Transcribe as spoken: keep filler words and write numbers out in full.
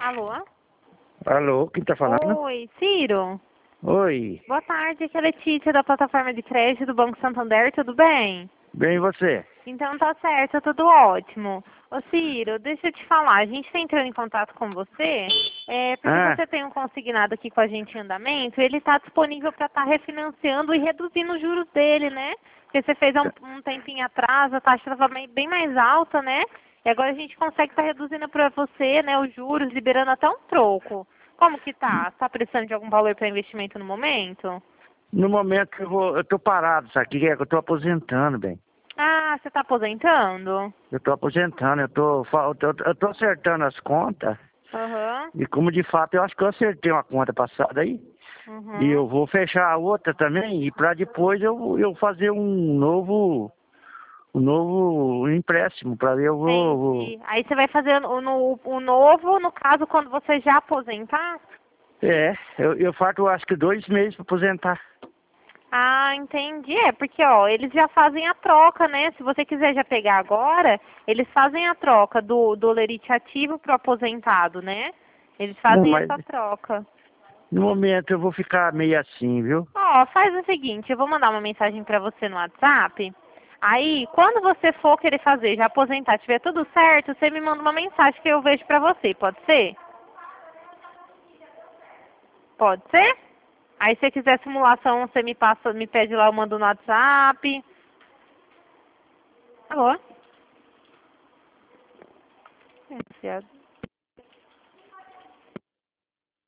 Alô? Alô, quem tá falando? Oi, Ciro? Oi, Boa tarde, aqui é a Letícia da plataforma de crédito do Banco Santander, tudo bem? bem e você? Então tá certo, tudo ótimo. Ô Ciro, deixa eu te falar, a gente tá entrando em contato com você, é, porque Ah, você tem um consignado aqui com a gente em andamento, ele está disponível para estar refinanciando e reduzindo os juros dele, né? Porque você fez há um, um tempinho atrás, a taxa estava bem mais alta, né? E agora a gente consegue estar reduzindo para você, né, os juros, liberando até um troco. Como que tá? Tá precisando de algum valor para investimento no momento? no momento que eu vou, eu tô parado, sabe? Que é que eu tô aposentando, bem. Ah, você está aposentando? Eu tô aposentando, eu tô, fa- eu tô, eu tô acertando as contas. Aham, E como de fato eu acho que eu acertei uma conta passada aí. E uhum. eu vou fechar a outra também, e pra depois eu, eu fazer um novo, um novo empréstimo, pra ver eu vou, vou- Entendi. Aí você vai fazer o, no, o novo, no caso, quando você já aposentar? É, eu, eu falto acho que dois meses pra aposentar. Ah, entendi. É, porque, ó, eles já fazem a troca, né? Se você quiser já pegar agora, eles fazem a troca do, do lerite ativo pro aposentado, né? Eles Não, fazem mas essa troca. no momento eu vou ficar meio assim, viu? Ó, faz o seguinte, eu vou mandar uma mensagem pra você no WhatsApp. Aí, quando você for querer fazer, já aposentar, tiver tudo certo, você me manda uma mensagem que eu vejo pra você, pode ser? Pode ser? Aí se você quiser simulação, você me passa, me pede lá, eu mando no WhatsApp. Alô? Silenciado.